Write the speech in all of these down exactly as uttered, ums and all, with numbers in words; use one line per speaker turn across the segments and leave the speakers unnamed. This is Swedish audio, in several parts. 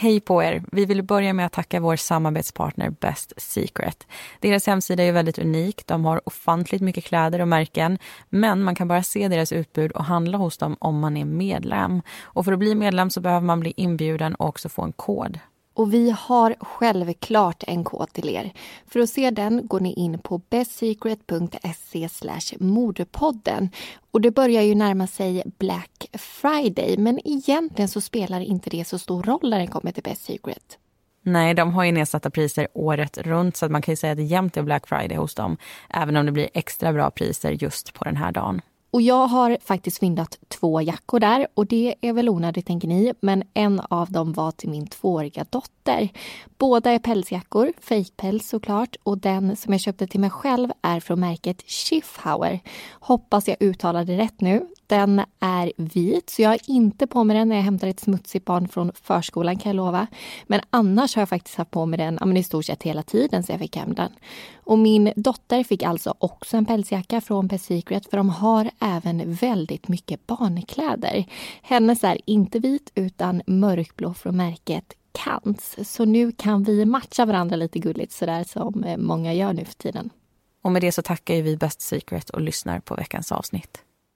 Hej på er! Vi vill börja med att tacka vår samarbetspartner Best Secret. Deras hemsida är väldigt unik. De har ofantligt mycket kläder och märken. Men man kan bara se deras utbud och handla hos dem om man är medlem. Och för att bli medlem så behöver man bli inbjuden och också få en kod.
Och vi har självklart en kod till er. För att se den går ni in på bestsecret.se slash modepodden. Och det börjar ju närma sig Black Friday. Men egentligen så spelar inte det så stor roll när den kommer till Best Secret.
Nej, de har ju nedsatta priser året runt så att man kan ju säga att det jämt är Black Friday hos dem. Även om det blir extra bra priser just på den här dagen.
Och jag har faktiskt fyndat två jackor där och det är väl onödigt tänker ni, men en av dem var till min tvååriga dotter. Båda är pälsjackor, fejkpäls såklart, och den som jag köpte till mig själv är från märket Schiffhauer. Hoppas jag uttalade rätt nu. Den är vit så jag har inte på mig den när jag hämtar ett smutsigt barn från förskolan kan jag lova. Men annars har jag faktiskt haft på mig den ja, men i stort sett hela tiden så jag fick hem den. Och min dotter fick alltså också en pälsjacka från Best Secret för de har även väldigt mycket barnkläder. Hennes är inte vit utan mörkblå från märket Kants. Så nu kan vi matcha varandra lite gulligt sådär som många gör nu för tiden.
Och med det så tackar vi Best Secret och lyssnar på veckans avsnitt.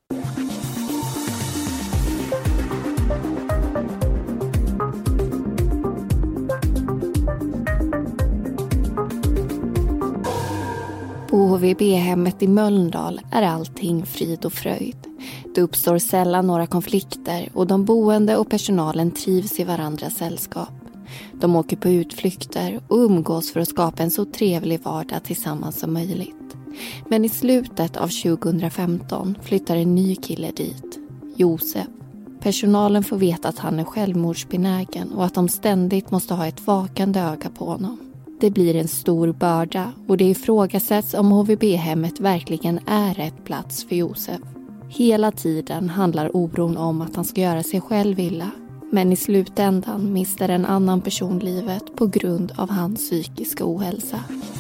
På H V B-hemmet i Mölndal är allting frid och fröjd. Det uppstår sällan några konflikter och de boende och personalen trivs i varandras sällskap. De åker på utflykter och umgås för att skapa en så trevlig vardag tillsammans som möjligt. Men i slutet av tjugohundrafemton flyttar en ny kille dit, Josef. Personalen får veta att han är självmordsbenägen och att de ständigt måste ha ett vakande öga på honom. Det blir en stor börda och det ifrågasätts om H V B-hemmet verkligen är rätt plats för Josef. Hela tiden handlar oron om att han ska göra sig själv illa. Men i slutändan mister en annan person livet på grund av hans psykiska ohälsa.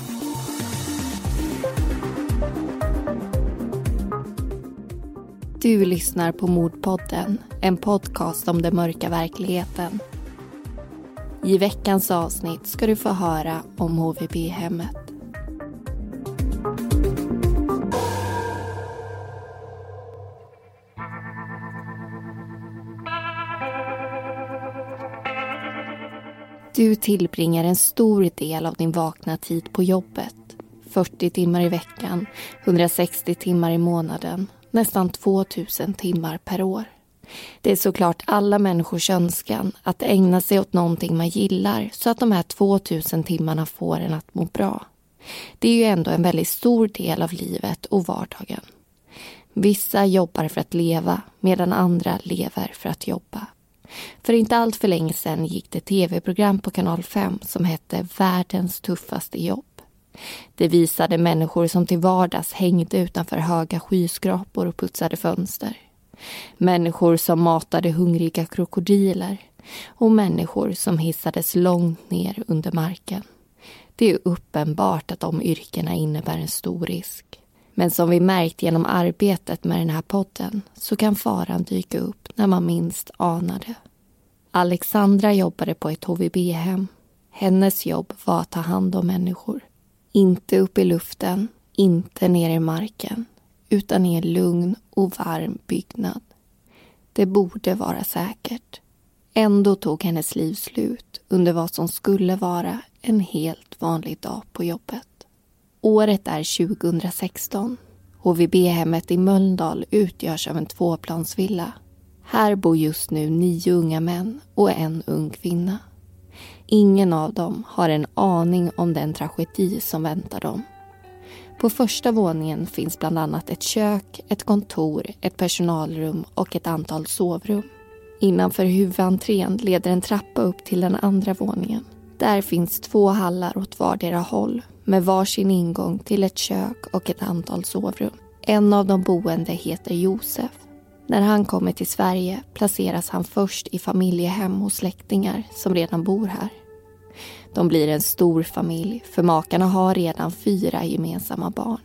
Du lyssnar på Mordpodden, en podcast om den mörka verkligheten. I veckans avsnitt ska du få höra om H V B-hemmet. Du tillbringar en stor del av din vakna tid på jobbet. fyrtio timmar i veckan, hundrasextio timmar i månaden, nästan tvåtusen timmar per år. Det är såklart alla människors önskan att ägna sig åt någonting man gillar så att de här tvåtusen timmarna får en att må bra. Det är ju ändå en väldigt stor del av livet och vardagen. Vissa jobbar för att leva medan andra lever för att jobba. För inte allt för länge sedan gick det tv-program på kanal fem som hette Världens tuffaste jobb. Det visade människor som till vardags hängde utanför höga skyskrapor och putsade fönster. Människor som matade hungriga krokodiler och människor som hissades långt ner under marken. Det är uppenbart att de yrkena innebär en stor risk. Men som vi märkt genom arbetet med den här podden så kan faran dyka upp när man minst anade. Alexandra jobbade på ett H V B-hem. Hennes jobb var att ta hand om människor. Inte upp i luften, inte ner i marken, utan i en lugn och varm byggnad. Det borde vara säkert. Ändå tog hennes liv slut under vad som skulle vara en helt vanlig dag på jobbet. Året är tjugohundrasexton. H V B-hemmet i Mölndal utgörs av en tvåplansvilla. Här bor just nu nio unga män och en ung kvinna. Ingen av dem har en aning om den tragedi som väntar dem. På första våningen finns bland annat ett kök, ett kontor, ett personalrum och ett antal sovrum. Innanför huvudentrén leder en trappa upp till den andra våningen. Där finns två hallar åt vardera håll med varsin ingång till ett kök och ett antal sovrum. En av de boende heter Josef. När han kommer till Sverige placeras han först i familjehem hos släktingar som redan bor här. De blir en stor familj för makarna har redan fyra gemensamma barn.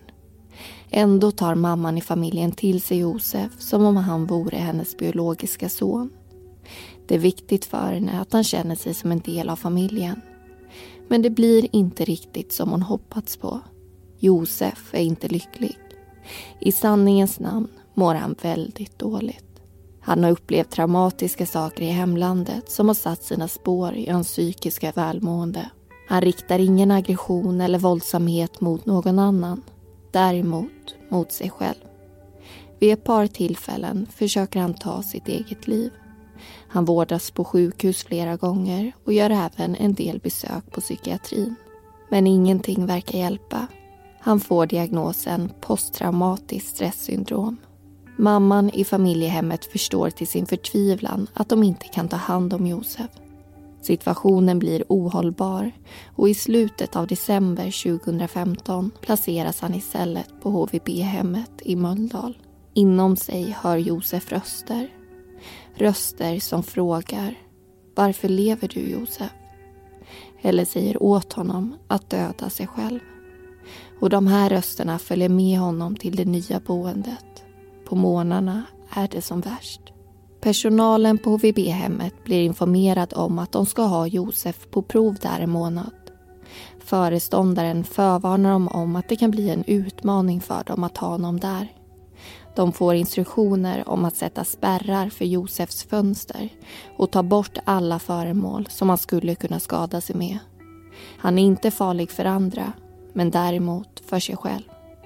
Ändå tar mamman i familjen till sig Josef som om han vore hennes biologiska son. Det är viktigt för henne att han känner sig som en del av familjen. Men det blir inte riktigt som hon hoppats på. Josef är inte lycklig. I sanningens namn mår han väldigt dåligt. Han har upplevt traumatiska saker i hemlandet som har satt sina spår i hans psykiska välmående. Han riktar ingen aggression eller våldsamhet mot någon annan. Däremot mot sig själv. Vid ett par tillfällen försöker han ta sitt eget liv. Han vårdas på sjukhus flera gånger och gör även en del besök på psykiatrin. Men ingenting verkar hjälpa. Han får diagnosen posttraumatiskt stresssyndrom. Mamman i familjehemmet förstår till sin förtvivlan att de inte kan ta hand om Josef. Situationen blir ohållbar och i slutet av december tjugohundrafemton placeras han istället på H V B-hemmet i Mölndal. Inom sig hör Josef röster. Röster som frågar: varför lever du, Josef? Eller säger åt honom att döda sig själv. Och de här rösterna följer med honom till det nya boendet. På morgnarna är det som värst. Personalen på H V B-hemmet blir informerad om att de ska ha Josef på prov där en månad. Föreståndaren förvarnar dem om att det kan bli en utmaning för dem att ha honom där. De får instruktioner om att sätta spärrar för Josefs fönster och ta bort alla föremål som han skulle kunna skada sig med. Han är inte farlig för andra, men däremot för sig själv.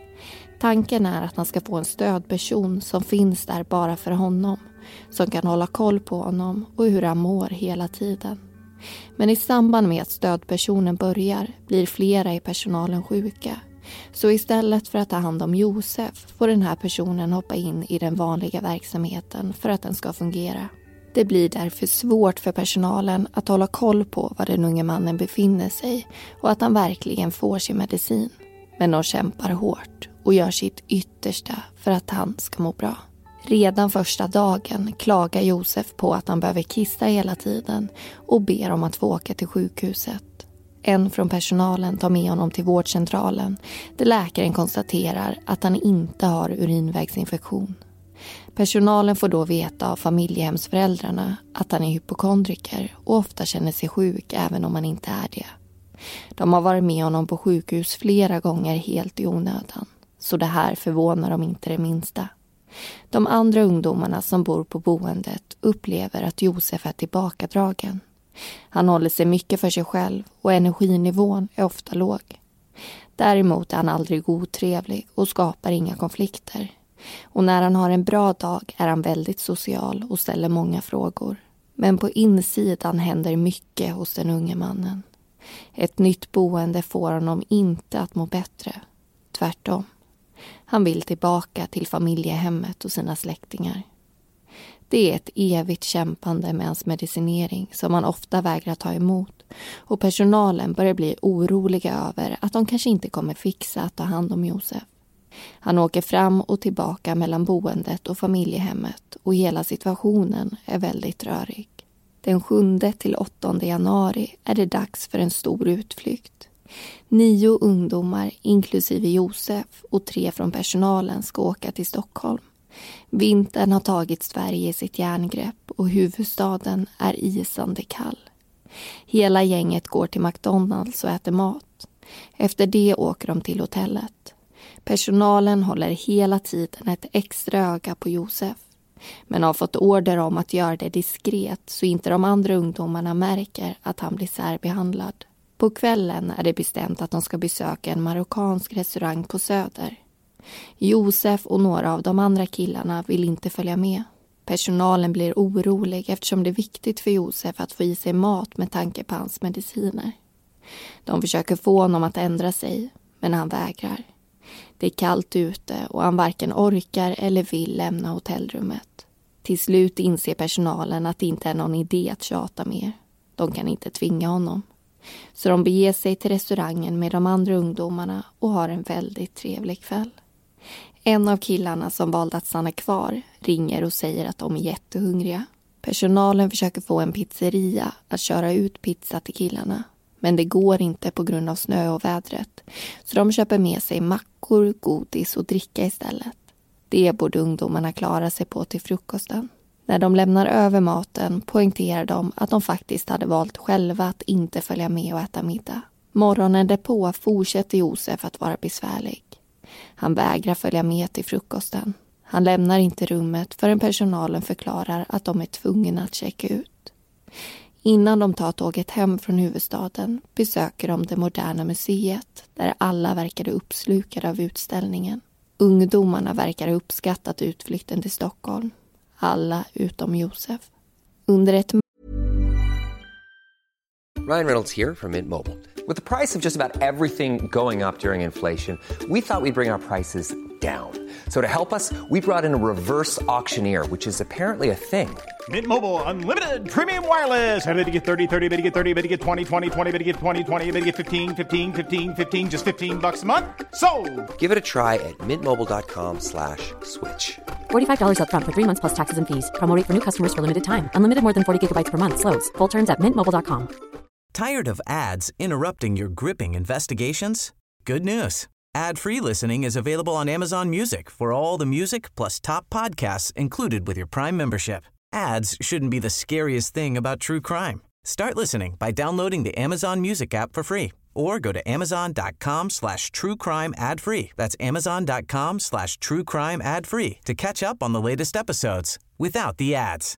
Tanken är att han ska få en stödperson som finns där bara för honom, som kan hålla koll på honom och hur han mår hela tiden. Men i samband med att stödpersonen börjar blir flera i personalen sjuka. Så istället för att ta hand om Josef får den här personen hoppa in i den vanliga verksamheten för att den ska fungera. Det blir därför svårt för personalen att hålla koll på var den unge mannen befinner sig och att han verkligen får sin medicin. Men de kämpar hårt och gör sitt yttersta för att han ska må bra. Redan första dagen klagar Josef på att han behöver kissa hela tiden och ber om att få åka till sjukhuset. En från personalen tar med honom till vårdcentralen där läkaren konstaterar att han inte har urinvägsinfektion. Personalen får då veta av familjehemsföräldrarna att han är hypokondriker och ofta känner sig sjuk även om han inte är det. De har varit med honom på sjukhus flera gånger helt i onödan, så det här förvånar dem inte det minsta. De andra ungdomarna som bor på boendet upplever att Josef är tillbakadragen. Han håller sig mycket för sig själv och energinivån är ofta låg. Däremot är han aldrig otrevlig och skapar inga konflikter. Och när han har en bra dag är han väldigt social och ställer många frågor. Men på insidan händer mycket hos den unge mannen. Ett nytt boende får honom inte att må bättre. Tvärtom. Han vill tillbaka till familjehemmet och sina släktingar. Det är ett evigt kämpande med hans medicinering som han ofta vägrar ta emot. Och personalen börjar bli oroliga över att de kanske inte kommer fixa att ta hand om Josef. Han åker fram och tillbaka mellan boendet och familjehemmet och hela situationen är väldigt rörig. Den sjunde till åttonde januari är det dags för en stor utflykt. Nio ungdomar, inklusive Josef och tre från personalen, ska åka till Stockholm. Vintern har tagit Sverige i sitt järngrepp och huvudstaden är isande kall. Hela gänget går till McDonalds och äter mat. Efter det åker de till hotellet. Personalen håller hela tiden ett extra öga på Josef, men har fått order om att göra det diskret så inte de andra ungdomarna märker att han blir särbehandlad. På kvällen är det bestämt att de ska besöka en marockansk restaurang på Söder. Josef och några av de andra killarna vill inte följa med. Personalen blir orolig eftersom det är viktigt för Josef att få i sig mat med tanke på hans mediciner. De försöker få honom att ändra sig, men han vägrar. Det är kallt ute och han varken orkar eller vill lämna hotellrummet. Till slut inser personalen att det inte är någon idé att tjata mer. De kan inte tvinga honom. Så de beger sig till restaurangen med de andra ungdomarna och har en väldigt trevlig kväll. En av killarna som valde att stanna kvar ringer och säger att de är jättehungriga. Personalen försöker få en pizzeria att köra ut pizza till killarna. Men det går inte på grund av snö och vädret. Så de köper med sig mackor, godis och dricka istället. Det borde ungdomarna klara sig på till frukosten. När de lämnar över maten poängterar de att de faktiskt hade valt själva att inte följa med och äta middag. Morgonen därpå fortsätter Josef att vara besvärlig. Han vägrar följa med till frukosten. Han lämnar inte rummet förrän personalen förklarar att de är tvungna att checka ut. Innan de tar tåget hem från huvudstaden besöker de det moderna museet där alla verkade uppslukade av utställningen. Ungdomarna verkar ha uppskattat utflykten till Stockholm. Alla utom Josef. Under ett
Ryan Reynolds here from Mint Mobile. With the price of just about everything going up during inflation, we thought we'd bring our prices down. So to help us, we brought in a reverse auctioneer, which is apparently a thing.
Mint Mobile Unlimited Premium Wireless. How to get thirty, thirty, how to get thirty, how to get twenty, twenty, twenty, how to get twenty, twenty, how to get fifteen, fifteen, fifteen, fifteen, just fifteen bucks a month? Sold!
Give it a try at mintmobile.com slash switch.
forty-five dollars up front for three months plus taxes and fees. Promo rate for new customers for limited time. Unlimited more than forty gigabytes per month. Slows full terms at mint mobile dot com.
Tired of ads interrupting your gripping investigations? Good news. Ad-free listening is available on Amazon Music for all the music plus top podcasts included with your Prime membership. Ads shouldn't be the scariest thing about true crime. Start listening by downloading the Amazon Music app for free or go to amazon.com slash true crime ad free. That's amazon.com slash true crime ad free to catch up on the latest episodes without the ads.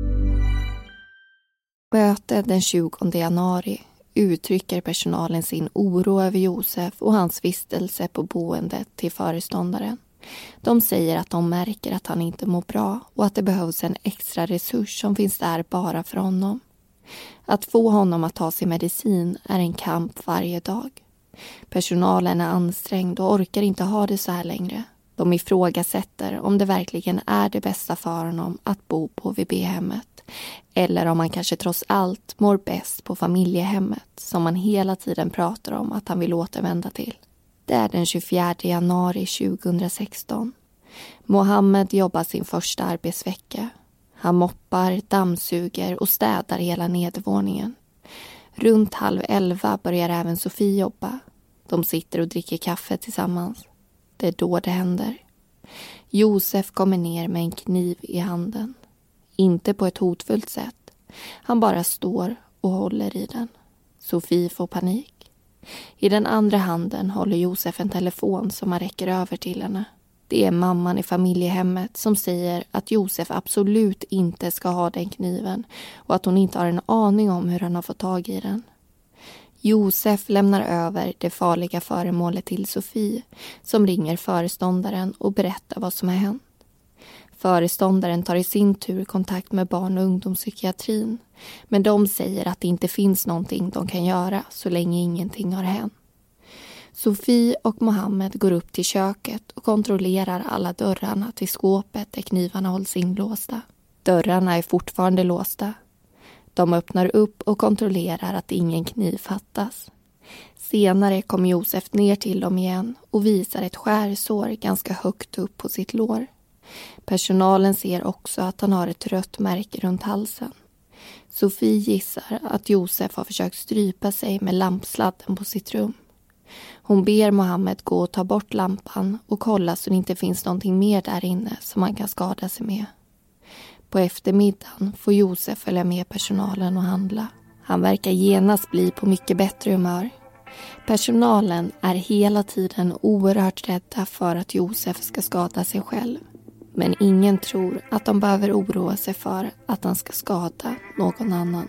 Mötet den tjugonde januari uttrycker personalen sin oro över Josef och hans vistelse på boendet till föreståndaren. De säger att de märker att han inte mår bra och att det behövs en extra resurs som finns där bara för honom. Att få honom att ta sin medicin är en kamp varje dag. Personalen är ansträngd och orkar inte ha det så här längre. De ifrågasätter om det verkligen är det bästa för honom att bo på V B-hemmet. Eller om han kanske trots allt mår bäst på familjehemmet som man hela tiden pratar om att han vill återvända till. Det är den tjugofjärde januari tjugohundrasexton. Mohammed jobbar sin första arbetsvecka. Han moppar, dammsuger och städar hela nedervåningen. Runt halv elva börjar även Sofie jobba. De sitter och dricker kaffe tillsammans. Det är då det händer. Josef kommer ner med en kniv i handen. Inte på ett hotfullt sätt. Han bara står och håller i den. Sofie får panik. I den andra handen håller Josef en telefon som han räcker över till henne. Det är mamman i familjehemmet som säger att Josef absolut inte ska ha den kniven och att hon inte har en aning om hur han har fått tag i den. Josef lämnar över det farliga föremålet till Sofie som ringer föreståndaren och berättar vad som har hänt. Föreståndaren tar i sin tur kontakt med barn- och ungdomspsykiatrin, men de säger att det inte finns någonting de kan göra så länge ingenting har hänt. Sofie och Mohammed går upp till köket och kontrollerar alla dörrarna till skåpet där knivarna hålls inlåsta. Dörrarna är fortfarande låsta. De öppnar upp och kontrollerar att ingen kniv fattas. Senare kommer Josef ner till dem igen och visar ett skärsår ganska högt upp på sitt lår. Personalen ser också att han har ett rött märke runt halsen. Sofie gissar att Josef har försökt strypa sig med lampsladden på sitt rum. Hon ber Mohammed gå och ta bort lampan och kolla så det inte finns någonting mer där inne som man kan skada sig med. På eftermiddagen får Josef följa med personalen och handla. Han verkar genast bli på mycket bättre humör. Personalen är hela tiden oerhört rädda för att Josef ska skada sig själv. Men ingen tror att de behöver oroa sig för att han ska skada någon annan.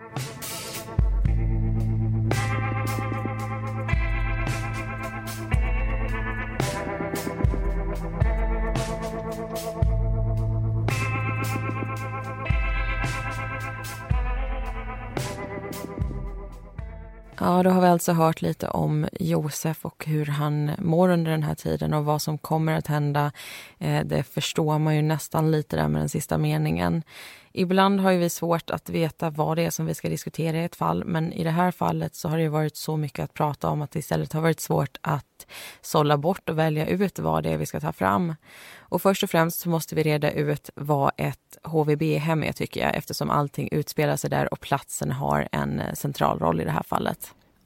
Ja, då har vi alltså hört lite om Josef och hur han mår under den här tiden och vad som kommer att hända. Det förstår man ju nästan lite där med den sista meningen. Ibland har ju vi svårt att veta vad det är som vi ska diskutera i ett fall, men i det här fallet så har det varit så mycket att prata om att det istället har varit svårt att sålla bort och välja ut vad det är vi ska ta fram. Och först och främst så måste vi reda ut vad ett H V B-hem är, tycker jag, eftersom allting utspelar sig där och platsen har en central roll i det här fallet.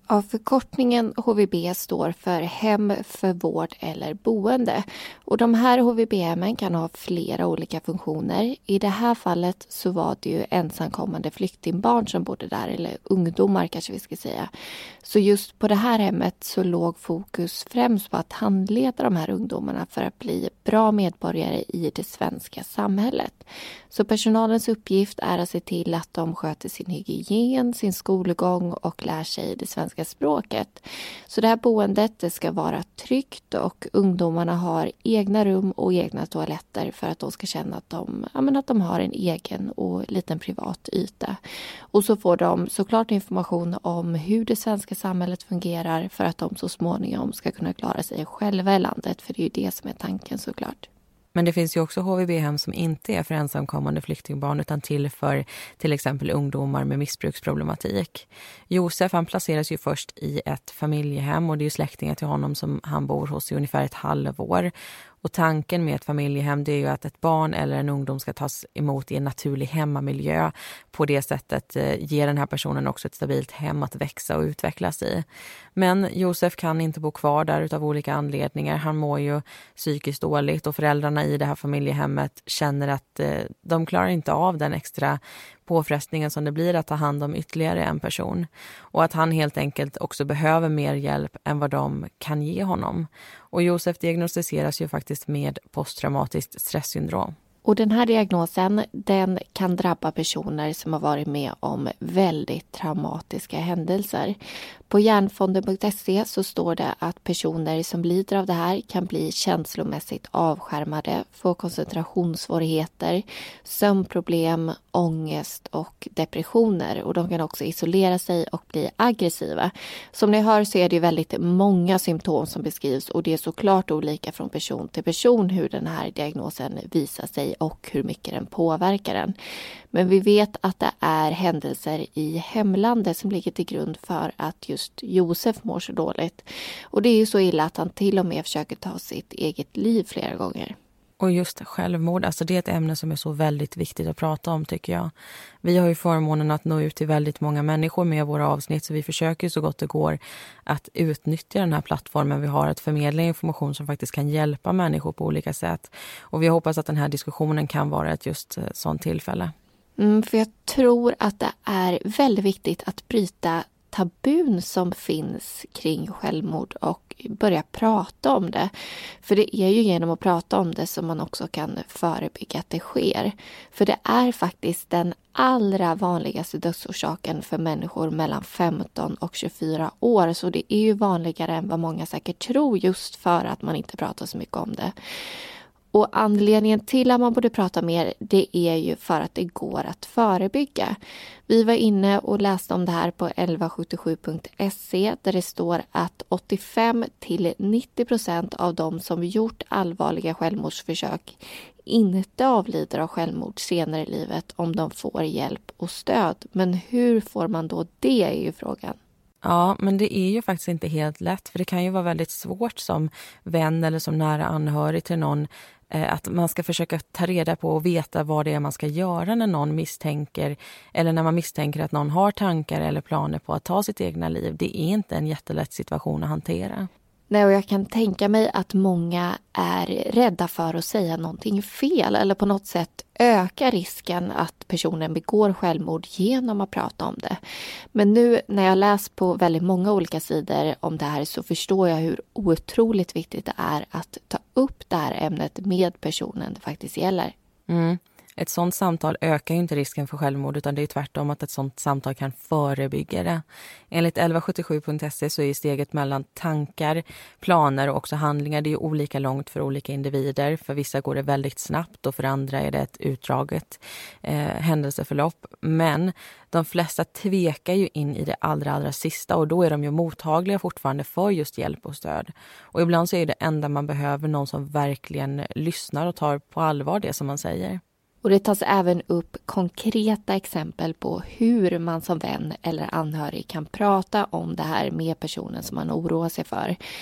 Ja, förkortningen H V B står för hem för vård eller boende. Och de här H V B-hemmen kan ha flera olika funktioner. I det här fallet så var det ju ensamkommande flyktingbarn som bodde där, eller ungdomar kanske vi ska säga. Så just på det här hemmet så låg fokus främst på att handleda de här ungdomarna för att bli bra medborgare i det svenska samhället. Så personalens uppgift är att se till att de sköter sin hygien, sin skolgång och lär sig det svenska språket. Så det här boendet det ska vara tryggt och ungdomarna har egna rum och egna toaletter för att de ska känna att de, ja, men att de har en egen och liten privat yta. Och så får de såklart information om hur det svenska samhället fungerar för att de så småningom ska kunna klara sig själva i landet, för det är ju det som är tanken såklart.
Men det finns ju också H V B-hem som inte är för ensamkommande flyktingbarn utan till för till exempel ungdomar med missbruksproblematik. Josef han placeras ju först i ett familjehem och det är ju släktingar till honom som han bor hos i ungefär ett halvår. Och tanken med ett familjehem det är ju att ett barn eller en ungdom ska tas emot i en naturlig hemmamiljö. På det sättet eh, ger den här personen också ett stabilt hem att växa och utvecklas i. Men Josef kan inte bo kvar där utav olika anledningar. Han mår ju psykiskt dåligt och föräldrarna i det här familjehemmet känner att eh, de klarar inte av den extra påfrestningen som det blir att ta hand om ytterligare en person. Och att han helt enkelt också behöver mer hjälp än vad de kan ge honom. Och Josef diagnostiseras ju faktiskt med posttraumatiskt stresssyndrom.
Och den här diagnosen den kan drabba personer som har varit med om väldigt traumatiska händelser. På hjärnfonden punkt se så står det att personer som lider av det här kan bli känslomässigt avskärmade, få koncentrationssvårigheter, sömnproblem, ångest och depressioner. Och de kan också isolera sig och bli aggressiva. Som ni hör så är det väldigt många symptom som beskrivs och det är såklart olika från person till person hur den här diagnosen visar sig och hur mycket den påverkar den. Men vi vet att det är händelser i hemlandet som ligger till grund för att just Josef mår så dåligt. Och det är ju så illa att han till och med försöker ta sitt eget liv flera gånger.
Och just självmord, alltså det är ett ämne som är så väldigt viktigt att prata om tycker jag. Vi har ju förmånen att nå ut till väldigt många människor med våra avsnitt så vi försöker så gott det går att utnyttja den här plattformen vi har att förmedla information som faktiskt kan hjälpa människor på olika sätt. Och vi hoppas att den här diskussionen kan vara ett just sånt tillfälle.
Mm, för jag tror att det är väldigt viktigt att bryta tabun som finns kring självmord och börja prata om det. För det är ju genom att prata om det som man också kan förebygga att det sker. För det är faktiskt den allra vanligaste dödsorsaken för människor mellan femton och tjugofyra år. Så det är ju vanligare än vad många säkert tror just för att man inte pratar så mycket om det. Och anledningen till att man borde prata mer det är ju för att det går att förebygga. Vi var inne och läste om det här på elva sjuttiosju punkt se där det står att åttiofem till nittio procent av de som gjort allvarliga självmordsförsök inte avlider av självmord senare i livet om de får hjälp och stöd. Men hur får man då det är ju frågan.
Ja, men det är ju faktiskt inte helt lätt för det kan ju vara väldigt svårt som vän eller som nära anhörig till någon eh, att man ska försöka ta reda på och veta vad det är man ska göra när någon misstänker eller när man misstänker att någon har tankar eller planer på att ta sitt egna liv. Det är inte en jättelätt situation att hantera.
Nej, och jag kan tänka mig att många är rädda för att säga någonting fel eller på något sätt öka risken att personen begår självmord genom att prata om det. Men nu när jag läst på väldigt många olika sidor om det här så förstår jag hur otroligt viktigt det är att ta upp det här ämnet med personen det faktiskt gäller.
Mm. Ett sånt samtal ökar ju inte risken för självmord utan det är tvärtom att ett sånt samtal kan förebygga det. Enligt elva sjuttiosju punkt se så är steget mellan tankar, planer och också handlingar det är ju olika långt för olika individer. För vissa går det väldigt snabbt och för andra är det ett utdraget eh, händelseförlopp. Men de flesta tvekar ju in i det allra allra sista och då är de ju mottagliga fortfarande för just hjälp och stöd. Och ibland så är det enda man behöver någon som verkligen lyssnar och tar på allvar det som man säger.
Och det tas även upp konkreta exempel på hur man som vän eller anhörig kan prata om det här med personen som man oroar sig för.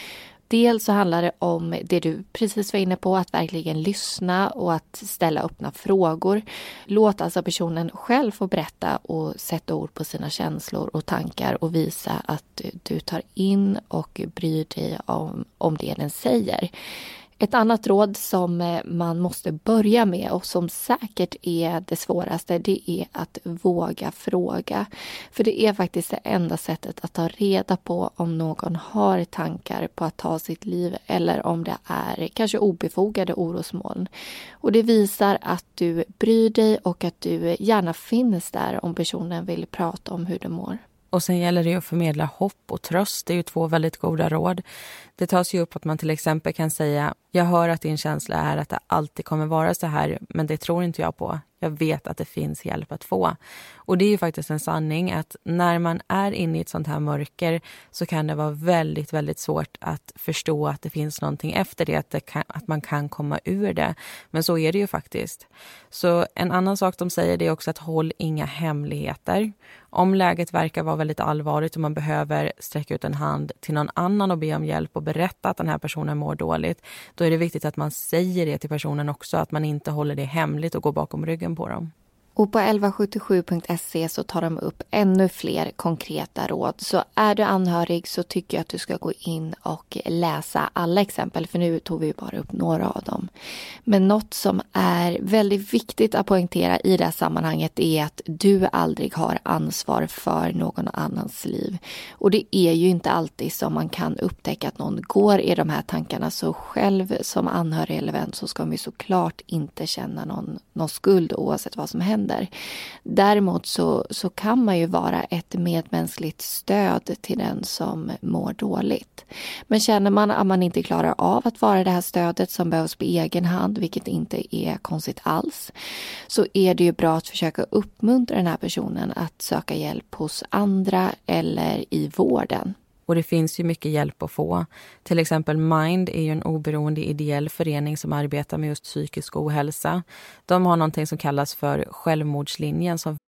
Dels så handlar det om det du precis var inne på, att verkligen lyssna och att ställa öppna frågor. Låt alltså personen själv få berätta och sätta ord på sina känslor och tankar och visa att du tar in och bryr dig om, om det den säger. Ett annat råd som man måste börja med och som säkert är det svåraste, det är att våga fråga. För det är faktiskt det enda sättet att ta reda på om någon har tankar på att ta sitt liv eller om det är kanske obefogade orosmoln. Och det visar att du bryr dig och att du gärna finns där om personen vill prata om hur du mår.
Och sen gäller det ju att förmedla hopp och tröst. Det är ju två väldigt goda råd. Det tas ju upp att man till exempel kan säga: jag hör att din känsla är att det alltid kommer vara så här, men det tror inte jag på. Jag vet att det finns hjälp att få. Och det är ju faktiskt en sanning att när man är inne i ett sånt här mörker så kan det vara väldigt, väldigt svårt att förstå att det finns någonting efter det, att, det kan, att man kan komma ur det. Men så är det ju faktiskt. Så en annan sak de säger, det är också att håll inga hemligheter. Om läget verkar vara väldigt allvarligt och man behöver sträcka ut en hand till någon annan och be om hjälp och berätta att den här personen mår dåligt, då är det viktigt att man säger det till personen också, att man inte håller det hemligt och går bakom ryggen på dem.
Och på elva sjuttiosju punkt se så tar de upp ännu fler konkreta råd. Så är du anhörig så tycker jag att du ska gå in och läsa alla exempel. För nu tog vi bara upp några av dem. Men något som är väldigt viktigt att poängtera i det här sammanhanget är att du aldrig har ansvar för någon annans liv. Och det är ju inte alltid som man kan upptäcka att någon går i de här tankarna. Så själv som anhörig eller vän så ska man ju såklart inte känna någon, någon skuld oavsett vad som händer. Däremot så, så kan man ju vara ett medmänskligt stöd till den som mår dåligt. Men känner man att man inte klarar av att vara det här stödet som behövs på egen hand, vilket inte är konstigt alls, så är det ju bra att försöka uppmuntra den här personen att söka hjälp hos andra eller i vården.
Och det finns ju mycket hjälp att få. Till exempel Mind är ju en oberoende ideell förening som arbetar med just psykisk ohälsa. De har någonting som kallas för självmordslinjen. Som...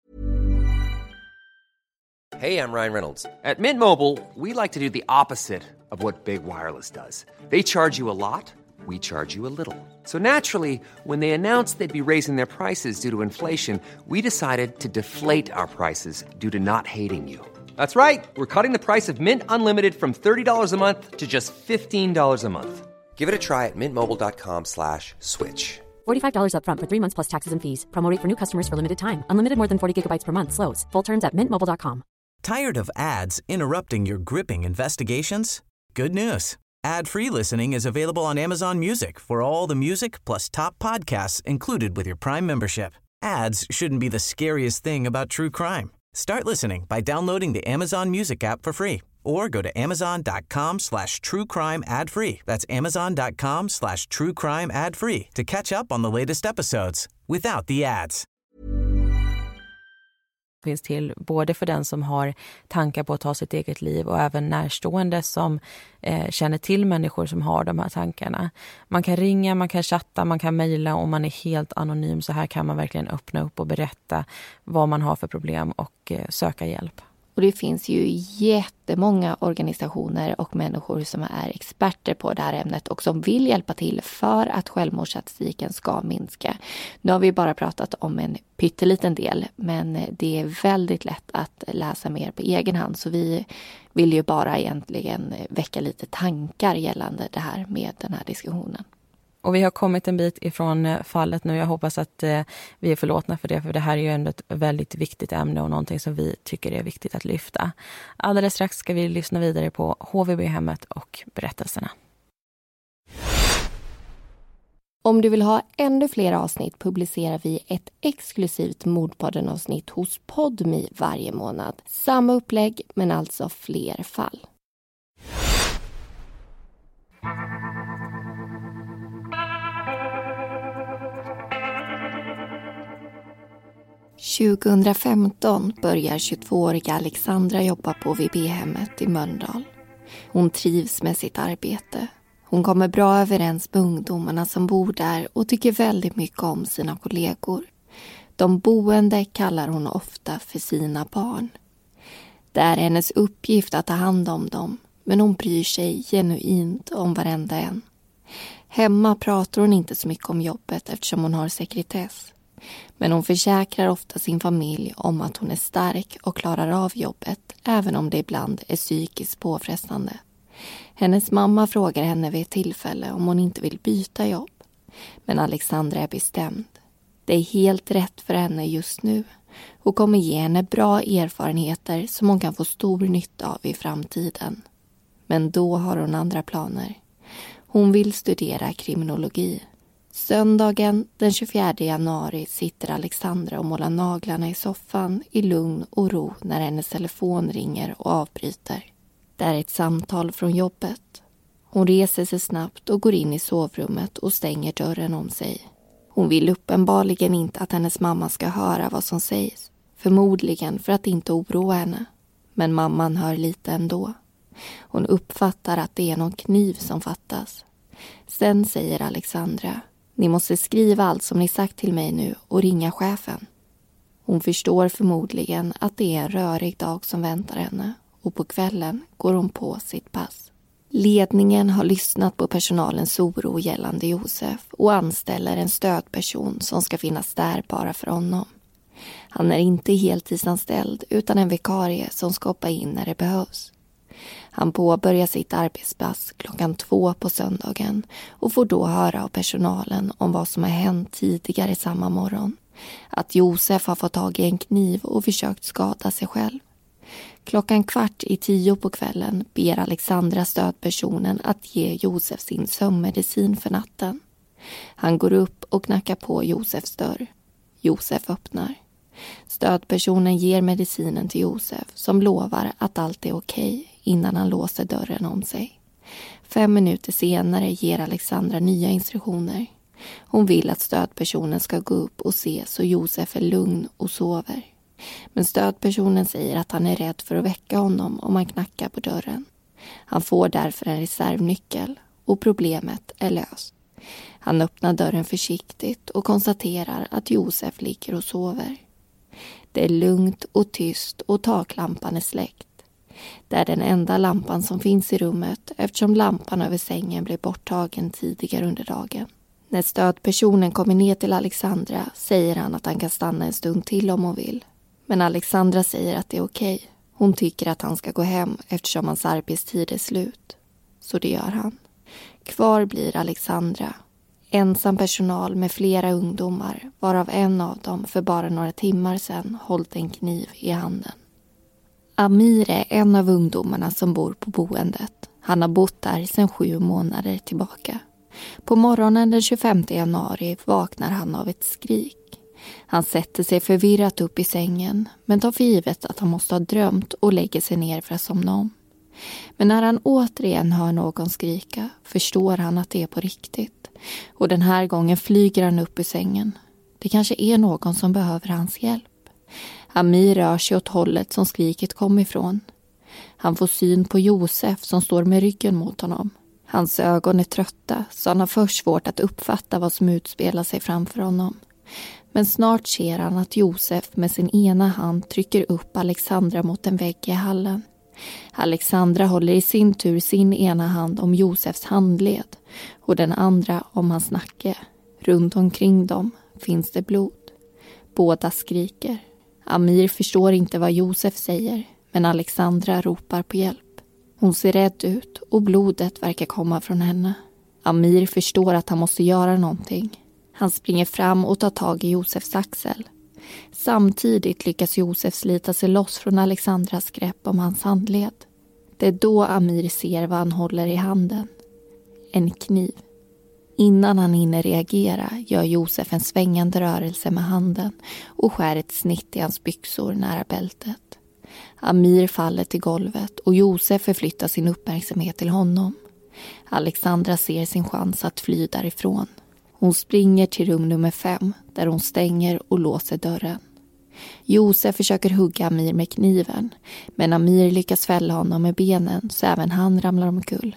Hey, I'm Ryan Reynolds. At Mint Mobile, we like to do the opposite of what Big Wireless does. They charge you a lot, we charge you a little. So naturally, when they announced they'd be raising their prices due to inflation, we decided to deflate our prices due to not hating you. That's right. We're cutting the price of Mint Unlimited from thirty dollars a month to just fifteen dollars a month. Give it a try at mintmobile.com slash switch.
forty-five dollars up front for three months plus taxes and fees. Promo rate for new customers for limited time. Unlimited more than forty gigabytes per month slows. Full terms at mint mobile dot com.
Tired of ads interrupting your gripping investigations? Good news. Ad-free listening is available on Amazon Music for all the music plus top podcasts included with your Prime membership. Ads shouldn't be the scariest thing about true crime. Start listening by downloading the Amazon Music app for free or go to amazon.com slash true crime ad free. That's amazon.com slash true crime ad free to catch up on the latest episodes without the ads.
Finns till både för den som har tankar på att ta sitt eget liv och även närstående som eh, känner till människor som har de här tankarna. Man kan ringa, man kan chatta, man kan mejla och man är helt anonym. Så här kan man verkligen öppna upp och berätta vad man har för problem och eh, söka hjälp.
Och det finns ju jättemånga organisationer och människor som är experter på det här ämnet och som vill hjälpa till för att självmordsstatistiken ska minska. Nu har vi bara pratat om en pytteliten del, men det är väldigt lätt att läsa mer på egen hand. Så vi vill ju bara egentligen väcka lite tankar gällande det här med den här diskussionen.
Och vi har kommit en bit ifrån fallet nu. Jag hoppas att eh, vi är förlåtna för det. För det här är ju ändå ett väldigt viktigt ämne och någonting som vi tycker är viktigt att lyfta. Alldeles strax ska vi lyssna vidare på H V B-hemmet och berättelserna.
Om du vill ha ännu fler avsnitt publicerar vi ett exklusivt Mordpodden-avsnitt hos Podme varje månad. Samma upplägg men alltså fler fall. tjugohundrafemton börjar tjugotvååriga Alexandra jobba på V B-hemmet i Mölndal. Hon trivs med sitt arbete. Hon kommer bra överens med ungdomarna som bor där och tycker väldigt mycket om sina kollegor. De boende kallar hon ofta för sina barn. Det är hennes uppgift att ta hand om dem, men hon bryr sig genuint om varenda en. Hemma pratar hon inte så mycket om jobbet eftersom hon har sekretess. Men hon försäkrar ofta sin familj om att hon är stark och klarar av jobbet, även om det ibland är psykiskt påfrestande. Hennes mamma frågar henne vid ett tillfälle om hon inte vill byta jobb. Men Alexandra är bestämd. Det är helt rätt för henne just nu och kommer ge henne bra erfarenheter som hon kan få stor nytta av i framtiden. Men då har hon andra planer. Hon vill studera kriminologi. Söndagen den tjugofjärde januari sitter Alexandra och målar naglarna i soffan i lugn och ro när hennes telefon ringer och avbryter. Det är ett samtal från jobbet. Hon reser sig snabbt och går in i sovrummet och stänger dörren om sig. Hon vill uppenbarligen inte att hennes mamma ska höra vad som sägs. Förmodligen för att inte oroa henne. Men mamman hör lite ändå. Hon uppfattar att det är någon kniv som fattas. Sen säger Alexandra: ni måste skriva allt som ni sagt till mig nu och ringa chefen. Hon förstår förmodligen att det är en rörig dag som väntar henne. Och på kvällen går hon på sitt pass. Ledningen har lyssnat på personalens oro gällande Josef och anställer en stödperson som ska finnas där bara för honom. Han är inte heltidsanställd utan en vikarie som ska hoppa in när det behövs. Han påbörjar sitt arbetspass klockan två på söndagen och får då höra av personalen om vad som har hänt tidigare samma morgon. Att Josef har fått tag i en kniv och försökt skada sig själv. Klockan kvart i tio på kvällen ber Alexandra stödpersonen att ge Josef sin sömnmedicin för natten. Han går upp och knackar på Josefs dörr. Josef öppnar. Stödpersonen ger medicinen till Josef som lovar att allt är okej innan han låser dörren om sig. Fem minuter senare ger Alexandra nya instruktioner. Hon vill att stödpersonen ska gå upp och se så Josef är lugn och sover. Men stödpersonen säger att han är rädd för att väcka honom om han knackar på dörren. Han får därför en reservnyckel och problemet är löst. Han öppnar dörren försiktigt och konstaterar att Josef ligger och sover. Det är lugnt och tyst och taklampan är släckt. Det är den enda lampan som finns i rummet eftersom lampan över sängen blev borttagen tidigare under dagen. När stödpersonen kommer ner till Alexandra säger han att han kan stanna en stund till om hon vill. Men Alexandra säger att det är okej. Hon tycker att han ska gå hem eftersom hans arbetstid är slut. Så det gör han. Kvar blir Alexandra. Ensam personal med flera ungdomar, varav en av dem för bara några timmar sedan hållit en kniv i handen. Amir är en av ungdomarna som bor på boendet. Han har bott där sedan sju månader tillbaka. På morgonen den tjugofemte januari vaknar han av ett skrik. Han sätter sig förvirrat upp i sängen men tar för givet att han måste ha drömt och lägger sig ner för att somna om. Men när han återigen hör någon skrika förstår han att det är på riktigt. Och den här gången flyger han upp i sängen. Det kanske är någon som behöver hans hjälp. Amir rör sig åt hållet som skriket kom ifrån. Han får syn på Josef som står med ryggen mot honom. Hans ögon är trötta så han har först svårt att uppfatta vad som utspelar sig framför honom. Men snart ser han att Josef med sin ena hand trycker upp Alexandra mot en vägg i hallen. Alexandra håller i sin tur sin ena hand om Josefs handled och den andra om hans nacke. Runt omkring dem finns det blod. Båda skriker. Amir förstår inte vad Josef säger men Alexandra ropar på hjälp. Hon ser rädd ut och blodet verkar komma från henne. Amir förstår att han måste göra någonting. Han springer fram och tar tag i Josefs axel. Samtidigt lyckas Josef slita sig loss från Alexandras grepp om hans handled. Det är då Amir ser vad han håller i handen. En kniv. Innan han hinner reagera gör Josef en svängande rörelse med handen och skär ett snitt i hans byxor nära bältet. Amir faller till golvet och Josef förflyttar sin uppmärksamhet till honom. Alexandra ser sin chans att fly därifrån. Hon springer till rum nummer fem där hon stänger och låser dörren. Josef försöker hugga Amir med kniven men Amir lyckas fälla honom med benen så även han ramlar omkull.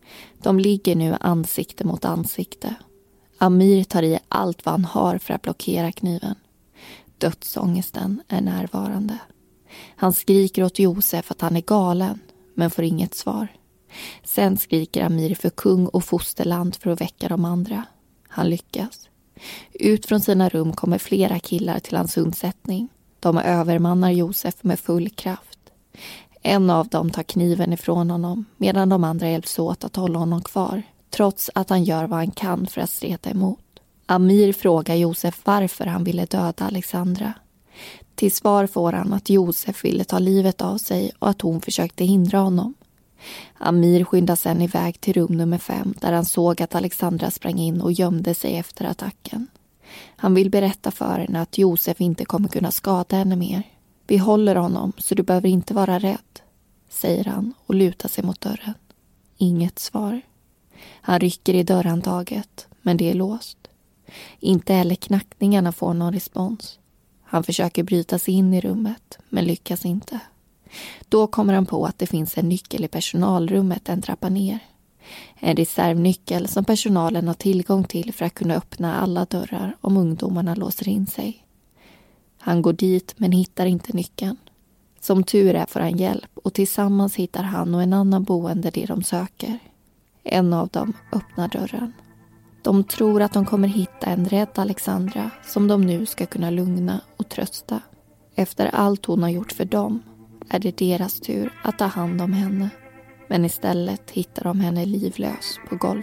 De ligger nu ansikte mot ansikte. Amir tar i allt vad han har för att blockera kniven. Dödsångesten är närvarande. Han skriker åt Josef att han är galen men får inget svar. Sen skriker Amir för kung och fosterland för att väcka de andra. Han lyckas. Ut från sina rum kommer flera killar till hans undsättning. De övermannar Josef med full kraft. En av dem tar kniven ifrån honom medan de andra hjälps åt att hålla honom kvar, trots att han gör vad han kan för att streta emot. Amir frågar Josef varför han ville döda Alexandra. Till svar får han att Josef ville ta livet av sig och att hon försökte hindra honom. Amir skyndar sedan iväg till rum nummer fem där han såg att Alexandra sprang in och gömde sig efter attacken. Han vill berätta för henne att Josef inte kommer kunna skada henne mer. Vi håller honom så du behöver inte vara rädd, säger han och lutar sig mot dörren. Inget svar. Han rycker i dörrhandtaget, men det är låst. Inte heller knackningarna får någon respons. Han försöker bryta sig in i rummet, men lyckas inte. Då kommer han på att det finns en nyckel i personalrummet en trappa ner. En reservnyckel som personalen har tillgång till för att kunna öppna alla dörrar om ungdomarna låser in sig. Han går dit men hittar inte nyckeln. Som tur är får han hjälp och tillsammans hittar han och en annan boende det de söker. En av dem öppnar dörren. De tror att de kommer hitta en rädd Alexandra som de nu ska kunna lugna och trösta. Efter allt hon har gjort för dem är det deras tur att ta hand om henne. Men istället hittar de henne livlös på golvet.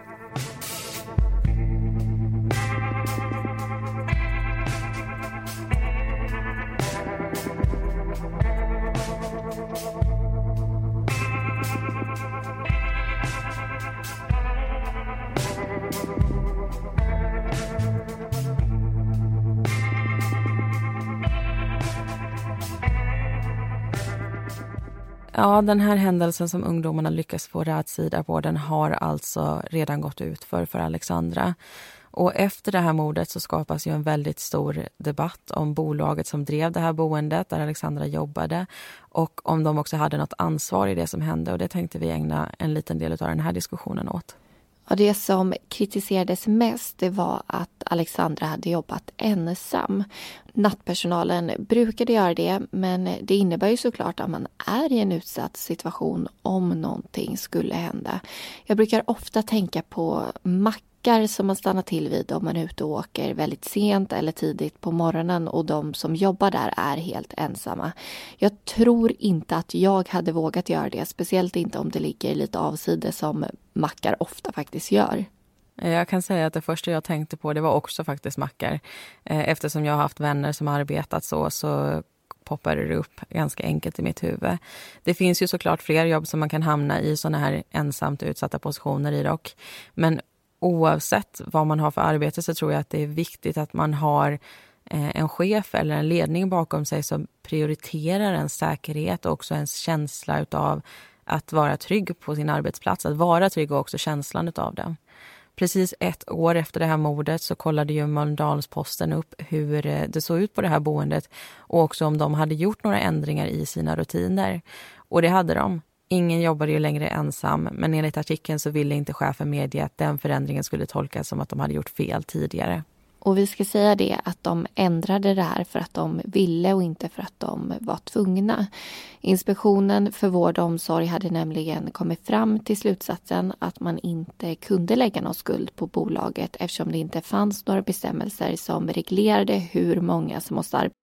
Ja, den här händelsen som ungdomarna lyckas få rätsida på, den har alltså redan gått ut för, för Alexandra. Och efter det här mordet så skapas ju en väldigt stor debatt om bolaget som drev det här boendet där Alexandra jobbade och om de också hade något ansvar i det som hände, och det tänkte vi ägna en liten del av den här diskussionen åt.
Och det som kritiserades mest det var att Alexandra hade jobbat ensam. Nattpersonalen brukade göra det, men det innebär ju såklart att man är i en utsatt situation om någonting skulle hända. Jag brukar ofta tänka på mackar som man stannar till vid om man är ute och åker väldigt sent eller tidigt på morgonen och de som jobbar där är helt ensamma. Jag tror inte att jag hade vågat göra det, speciellt inte om det ligger lite avsides som mackar ofta faktiskt gör.
Jag kan säga att det första jag tänkte på det var också faktiskt mackar. Eftersom jag har haft vänner som har arbetat så så poppade det upp ganska enkelt i mitt huvud. Det finns ju såklart fler jobb som man kan hamna i såna här ensamt utsatta positioner i dock. Men oavsett vad man har för arbete så tror jag att det är viktigt att man har en chef eller en ledning bakom sig som prioriterar ens säkerhet och också ens känsla utav att vara trygg på sin arbetsplats. Att vara trygg och också känslan utav det. Precis ett år efter det här mordet så kollade ju Mölndalsposten upp hur det såg ut på det här boendet och också om de hade gjort några ändringar i sina rutiner. Och det hade de. Ingen jobbade ju längre ensam, men enligt artikeln så ville inte chefen medge att den förändringen skulle tolkas som att de hade gjort fel tidigare.
Och vi ska säga det att de ändrade det här för att de ville och inte för att de var tvungna. Inspektionen för vård och omsorg hade nämligen kommit fram till slutsatsen att man inte kunde lägga någon skuld på bolaget eftersom det inte fanns några bestämmelser som reglerade hur många som måste arbeta.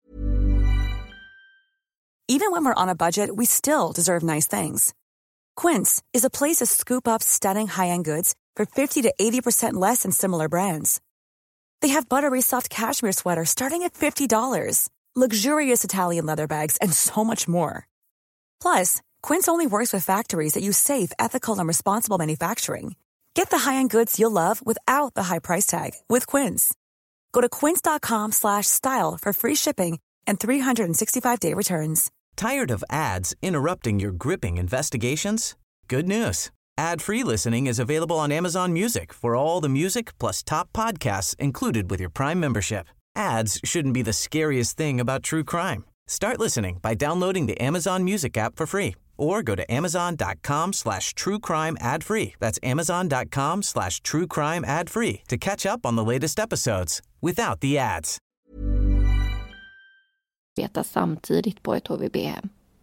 Even when we're on a budget, we still deserve nice things. Quince is a place to scoop up stunning high-end goods for fifty to eighty percent less than similar brands. They have buttery soft cashmere sweaters starting at fifty dollars, luxurious Italian leather bags, and so much more. Plus, Quince only works with factories that use safe, ethical, and responsible manufacturing. Get the high-end goods you'll love without the high price tag with Quince. Go to quince.com slash style for free shipping and three sixty-five day returns.
Tired of ads interrupting your gripping investigations? Good news. Ad-free listening is available on Amazon Music for all the music plus top podcasts included with your Prime membership. Ads shouldn't be the scariest thing about true crime. Start listening by downloading the Amazon Music app for free or go to amazon.com slash true crime ad free. That's amazon.com slash true crime ad free to catch up on the latest episodes without the ads.
Samtidigt på ett H V B-hem.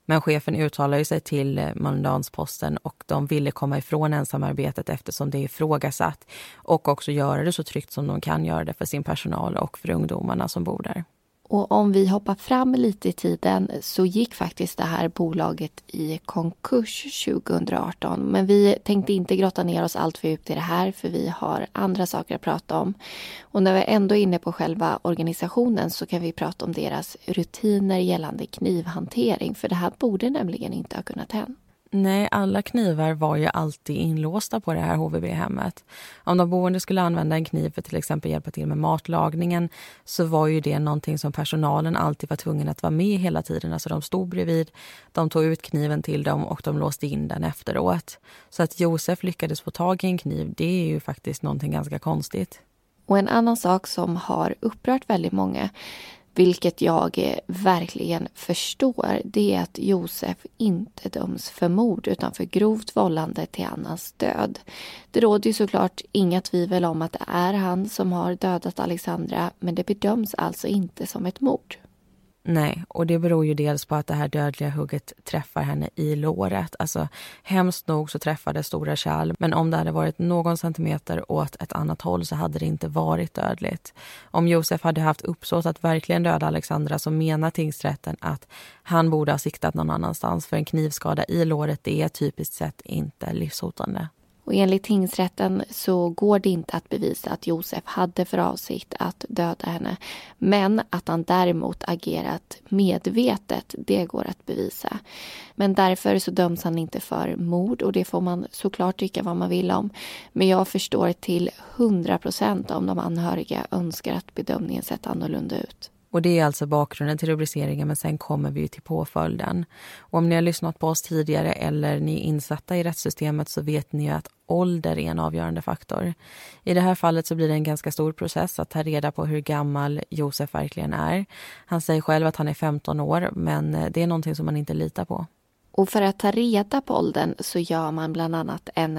Men chefen uttalar ju sig till Mölndalsposten och de ville komma ifrån ensamarbetet eftersom det är ifrågasatt och också göra det så tryggt som de kan göra det för sin personal och för ungdomarna som bor där.
Och om vi hoppar fram lite i tiden så gick faktiskt det här bolaget i konkurs tjugoarton. Men vi tänkte inte grotta ner oss allt för djupt i det här för vi har andra saker att prata om. Och när vi är ändå inne på själva organisationen så kan vi prata om deras rutiner gällande knivhantering. För det här borde nämligen inte ha kunnat hända.
Nej, alla knivar var ju alltid inlåsta på det här H V B-hemmet. Om de boende skulle använda en kniv för till exempel hjälpa till med matlagningen så var ju det någonting som personalen alltid var tvungen att vara med hela tiden. Alltså de stod bredvid, de tog ut kniven till dem och de låste in den efteråt. Så att Josef lyckades få tag i en kniv, det är ju faktiskt någonting ganska konstigt.
Och en annan sak som har upprört väldigt många, vilket jag verkligen förstår, det är att Josef inte döms för mord utan för grovt vållande till annans död. Det råder ju såklart inga tvivel om att det är han som har dödat Alexandra, men det bedöms alltså inte som ett mord.
Nej, och det beror ju dels på att det här dödliga hugget träffar henne i låret. Alltså hemskt nog så träffade stora kärl, men om det hade varit någon centimeter åt ett annat håll så hade det inte varit dödligt. Om Josef hade haft uppsåt att verkligen döda Alexandra så menar tingsrätten att han borde ha siktat någon annanstans, för en knivskada i låret det är typiskt sett inte livshotande.
Och enligt tingsrätten så går det inte att bevisa att Josef hade för avsikt att döda henne. Men att han däremot agerat medvetet, det går att bevisa. Men därför så döms han inte för mord och det får man såklart tycka vad man vill om. Men jag förstår till hundra procent om de anhöriga önskar att bedömningen sett annorlunda ut.
Och det är alltså bakgrunden till rubriceringen, men sen kommer vi till påföljden. Och om ni har lyssnat på oss tidigare eller ni är insatta i rättssystemet så vet ni ju att ålder är en avgörande faktor. I det här fallet så blir det en ganska stor process att ta reda på hur gammal Josef verkligen är. Han säger själv att han är femton år, men det är någonting som man inte litar på.
Och för att ta reda på åldern så gör man bland annat en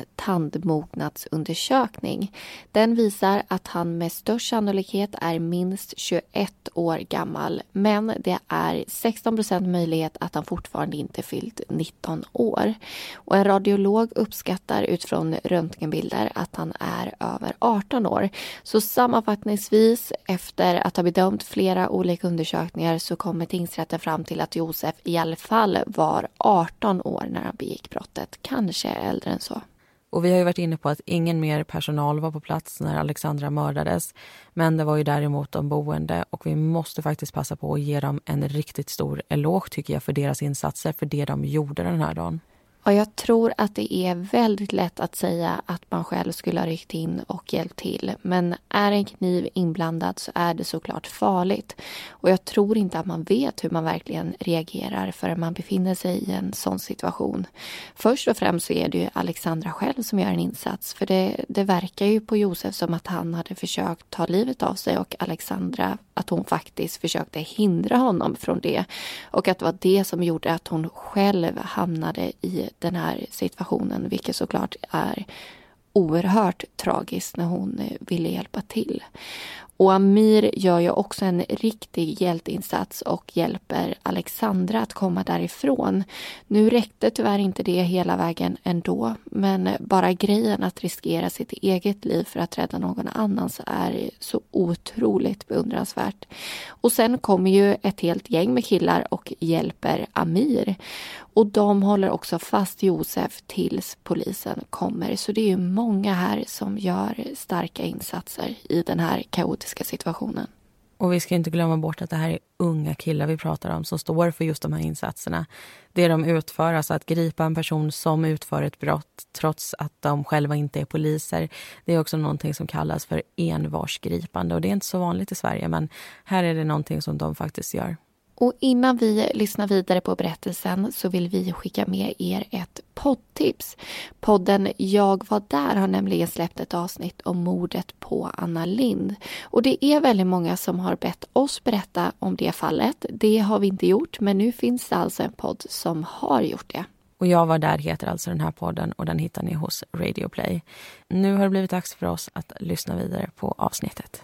tandmognadsundersökning. Den visar att han med störst sannolikhet är minst tjugoett år gammal. Men det är sexton procent möjlighet att han fortfarande inte fyllt nitton år. Och en radiolog uppskattar utifrån röntgenbilder att han är över arton år. Så sammanfattningsvis, efter att ha bedömt flera olika undersökningar så kommer tingsrätten fram till att Josef i alla fall var arton år när han begick brottet, kanske äldre än så.
Och vi har ju varit inne på att ingen mer personal var på plats när Alexandra mördades, men det var ju däremot de boende och vi måste faktiskt passa på att ge dem en riktigt stor eloge tycker jag för deras insatser, för det de gjorde den här dagen.
Och jag tror att det är väldigt lätt att säga att man själv skulle ha ryckt in och hjälpt till. Men är en kniv inblandad så är det såklart farligt. Och jag tror inte att man vet hur man verkligen reagerar förrän man befinner sig i en sån situation. Först och främst så är det ju Alexandra själv som gör en insats. För det, det verkar ju på Josef som att han hade försökt ta livet av sig och Alexandra att hon faktiskt försökte hindra honom från det. Och att det var det som gjorde att hon själv hamnade i den här situationen, vilket såklart är oerhört tragiskt när hon ville hjälpa till. Och Amir gör ju också en riktig hjälteinsats och hjälper Alexandra att komma därifrån. Nu räckte tyvärr inte det hela vägen ändå, men bara grejen att riskera sitt eget liv för att rädda någon annans är så otroligt beundransvärt. Och sen kommer ju ett helt gäng med killar och hjälper Amir. Och de håller också fast Josef tills polisen kommer. Så det är ju många här som gör starka insatser i den här kaotiska situationen.
Och vi ska inte glömma bort att det här är unga killar vi pratar om som står för just de här insatserna. Det de utför, alltså att gripa en person som utför ett brott trots att de själva inte är poliser, det är också någonting som kallas för envarsgripande. Och det är inte så vanligt i Sverige, men här är det någonting som de faktiskt gör.
Och innan vi lyssnar vidare på berättelsen så vill vi skicka med er ett poddtips. Podden Jag var där har nämligen släppt ett avsnitt om mordet på Anna Lind. Och det är väldigt många som har bett oss berätta om det fallet. Det har vi inte gjort, men nu finns det alltså en podd som har gjort det.
Och Jag var där heter alltså den här podden och den hittar ni hos Radio Play. Nu har det blivit dags för oss att lyssna vidare på avsnittet.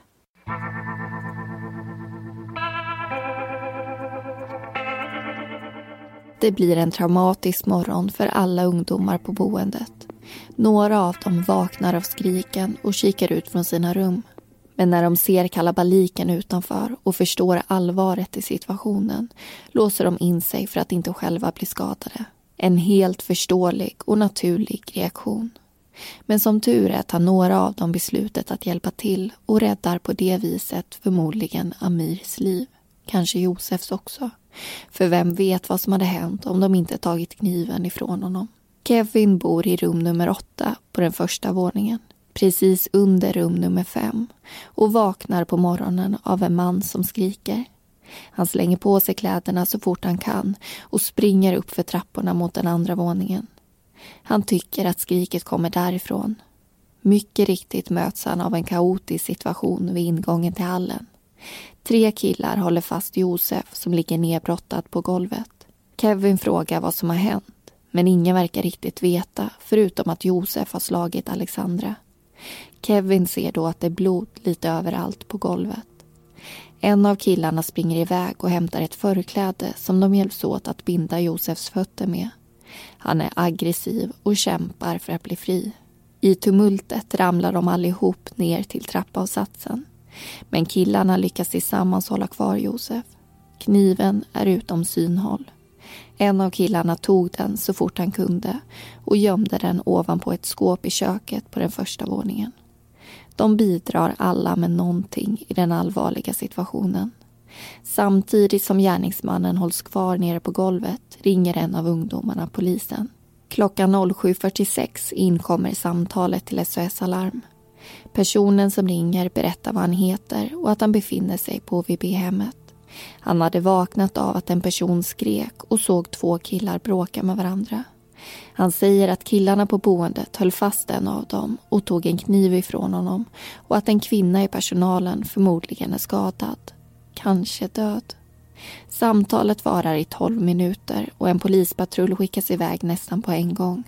Det blir en traumatisk morgon för alla ungdomar på boendet. Några av dem vaknar av skriken och kikar ut från sina rum. Men när de ser kalabaliken utanför och förstår allvaret i situationen låser de in sig för att inte själva bli skadade. En helt förståelig och naturlig reaktion. Men som tur är tar några av dem beslutet att hjälpa till och räddar på det viset förmodligen Amirs liv. Kanske Josefs också. För vem vet vad som hade hänt om de inte tagit kniven ifrån honom. Kevin bor i rum nummer åtta på den första våningen. Precis under rum nummer fem. Och vaknar på morgonen av en man som skriker. Han slänger på sig kläderna så fort han kan och springer upp för trapporna mot den andra våningen. Han tycker att skriket kommer därifrån. Mycket riktigt möts han av en kaotisk situation vid ingången till hallen. Tre killar håller fast Josef som ligger nedbrottad på golvet. Kevin frågar vad som har hänt, men ingen verkar riktigt veta förutom att Josef har slagit Alexandra. Kevin ser då att det är blod lite överallt på golvet. En av killarna springer iväg och hämtar ett förkläde som de hjälps åt att binda Josefs fötter med. Han är aggressiv och kämpar för att bli fri. I tumultet ramlar de allihop ner till trappavsatsen. Men killarna lyckas tillsammans hålla kvar Josef. Kniven är utom synhåll. En av killarna tog den så fort han kunde och gömde den ovanpå ett skåp i köket på den första våningen. De bidrar alla med någonting i den allvarliga situationen. Samtidigt som gärningsmannen hålls kvar nere på golvet ringer en av ungdomarna polisen. Klockan sju fyrtiosex inkommer samtalet till S O S Alarm. Personen som ringer berättar vad han heter och att han befinner sig på H V B-hemmet. Han hade vaknat av att en person skrek och såg två killar bråka med varandra. Han säger att killarna på boendet höll fast en av dem och tog en kniv ifrån honom och att en kvinna i personalen förmodligen är skadad. Kanske död. Samtalet varar i tolv minuter och en polispatrull skickas iväg nästan på en gång.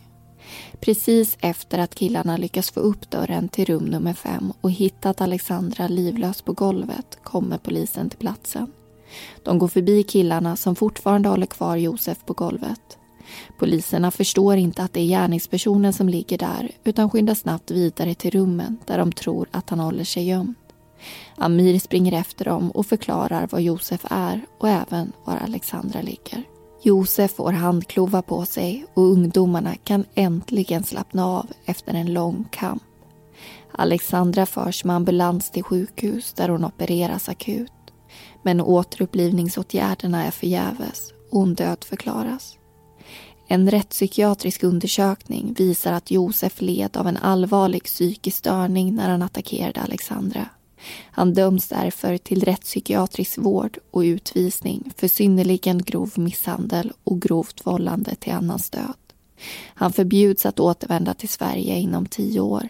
Precis efter att killarna lyckas få upp dörren till rum nummer fem och hittat Alexandra livlös på golvet kommer polisen till platsen. De går förbi killarna som fortfarande håller kvar Josef på golvet. Poliserna förstår inte att det är gärningspersonen som ligger där utan skyndar snabbt vidare till rummen där de tror att han håller sig gömd. Amir springer efter dem och förklarar vad Josef är och även var Alexandra ligger. Josef får handklovar på sig och ungdomarna kan äntligen slappna av efter en lång kamp. Alexandra förs med ambulans till sjukhus där hon opereras akut. Men återupplivningsåtgärderna är förgäves och hon dödförklaras. En rättspsykiatrisk undersökning visar att Josef led av en allvarlig psykisk störning när han attackerade Alexandra. Han döms därför till rättspsykiatrisk vård och utvisning för synnerligen grov misshandel och grovt vållande till annans död. Han förbjuds att återvända till Sverige inom tio år.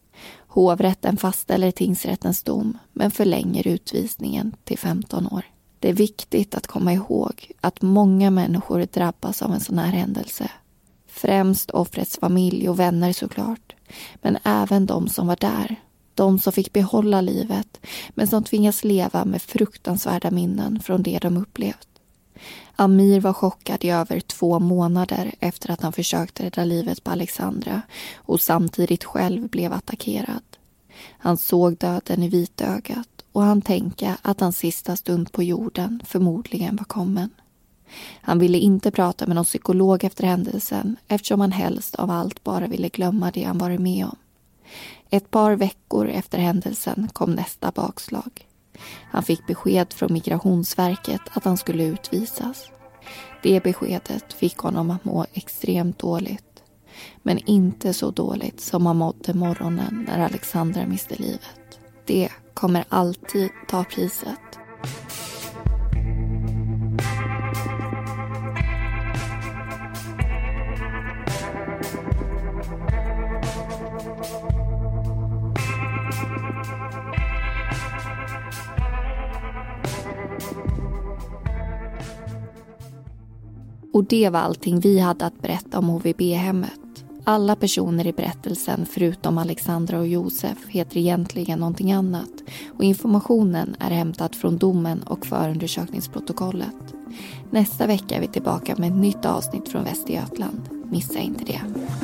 Hovrätten fastställer tingsrättens dom men förlänger utvisningen till femton år. Det är viktigt att komma ihåg att många människor drabbas av en sån här händelse. Främst offrets familj och vänner såklart, men även de som var där. De som fick behålla livet men som tvingas leva med fruktansvärda minnen från det de upplevt. Amir var chockad i över två månader efter att han försökte rädda livet på Alexandra och samtidigt själv blev attackerad. Han såg döden i vitögat och han tänkte att hans sista stund på jorden förmodligen var kommen. Han ville inte prata med någon psykolog efter händelsen eftersom han helst av allt bara ville glömma det han varit med om. Ett par veckor efter händelsen kom nästa bakslag. Han fick besked från Migrationsverket att han skulle utvisas. Det beskedet fick honom att må extremt dåligt. Men inte så dåligt som han mådde morgonen när Alexandra miste livet. Det kommer alltid ta priset. Och det var allting vi hade att berätta om H V B-hemmet. Alla personer i berättelsen förutom Alexandra och Josef heter egentligen någonting annat och informationen är hämtad från domen och förundersökningsprotokollet. Nästa vecka är vi tillbaka med ett nytt avsnitt från Västergötland. Missa inte det.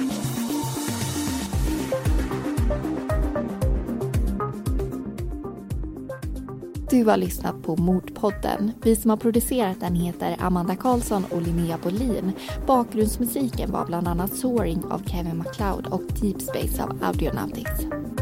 Du har lyssnat på Mordpodden. Vi som har producerat den heter Amanda Karlsson och Linnea Bolin. Bakgrundsmusiken var bland annat Soaring av Kevin MacLeod och Deep Space av Audionautics.